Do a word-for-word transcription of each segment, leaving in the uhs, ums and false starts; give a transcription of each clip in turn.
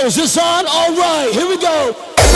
go. Is this on? All right, here we go.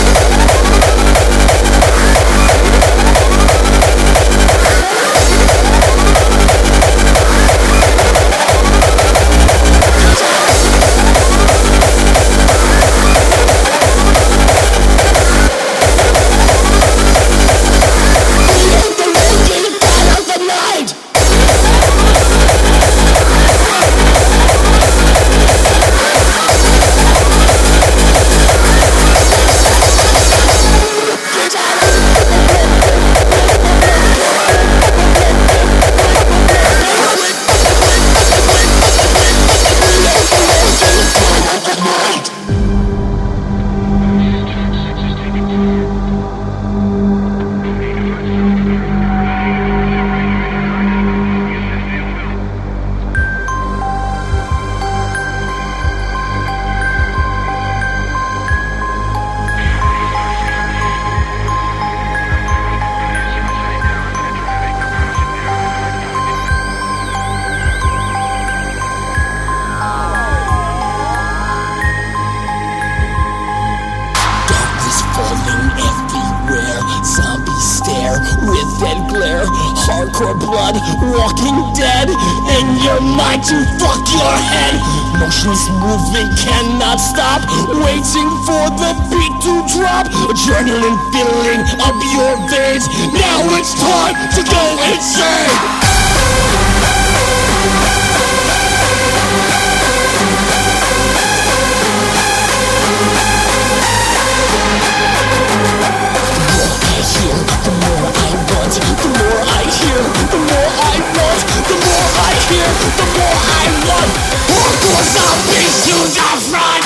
With that glare, hardcore blood, walking dead in your mind to fuck your head. Motionless movement cannot stop, waiting for the beat to drop. Adrenaline filling up your veins, now it's time to go insane. The more I hear, the more I want. The more I hear, the more I want. Hardcore zombies to the front.